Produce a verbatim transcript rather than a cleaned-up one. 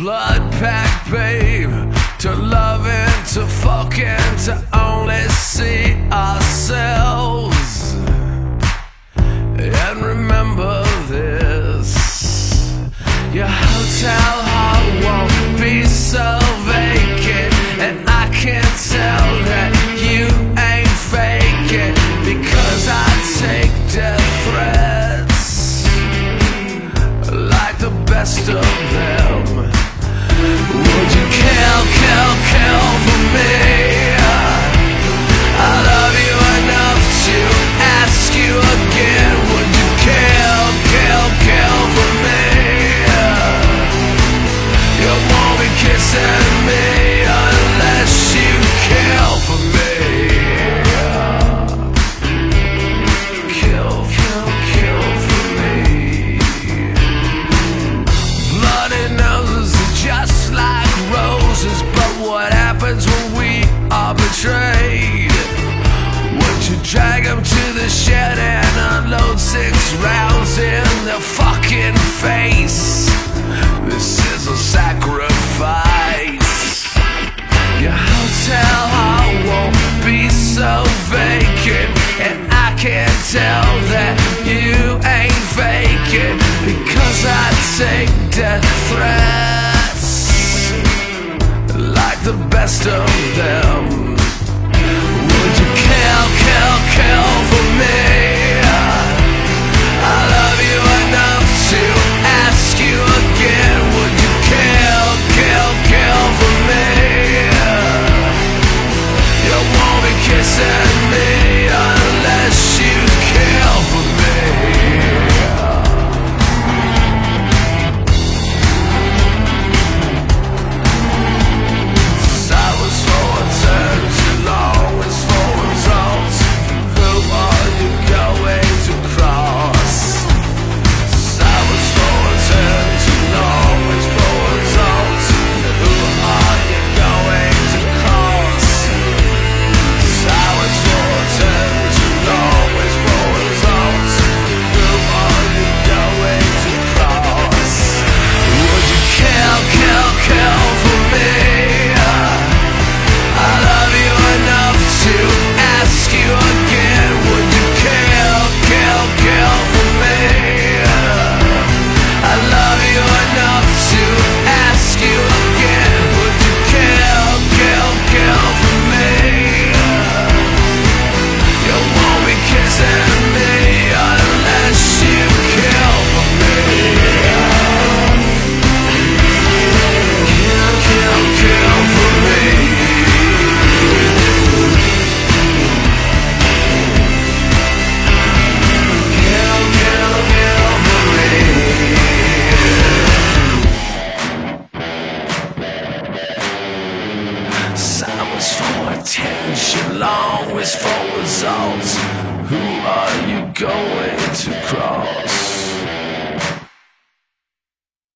blood pact, babe. To love and to fucking to only see ourselves. And remember this: your hotel heart won't be so vacant, and I can't tell that you ain't faking, because I take death threats like the best of them. Would you kill, kill, kill for me?